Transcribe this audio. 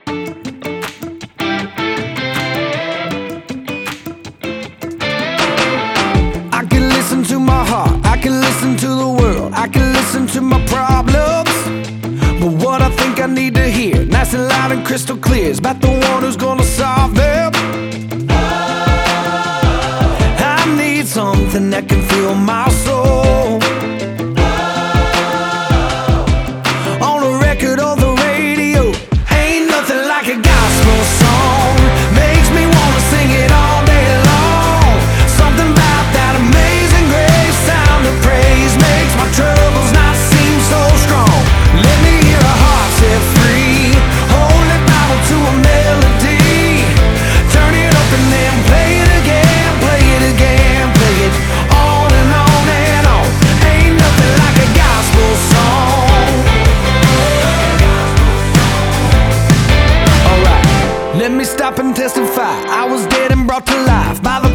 I can listen to my heart, I can listen to the world, I can listen to my problems. But what I think I need to hear, nice and loud and crystal clear, is about the one who's gonna solve them. I need something that can fill my soul. On a record or the radio, ain't nothing like a gospel song. Makes me wanna sing it all day long. Something about that amazing grace sound of praise makes my troubles not seem so strong. Let me hear a heart set free. Hold it Bible to a melody. Turn it up and then play it again, play it again, play it on and on and on. Ain't nothing like a gospel song. Alright, let me stop and testify. I was dead and brought to life by the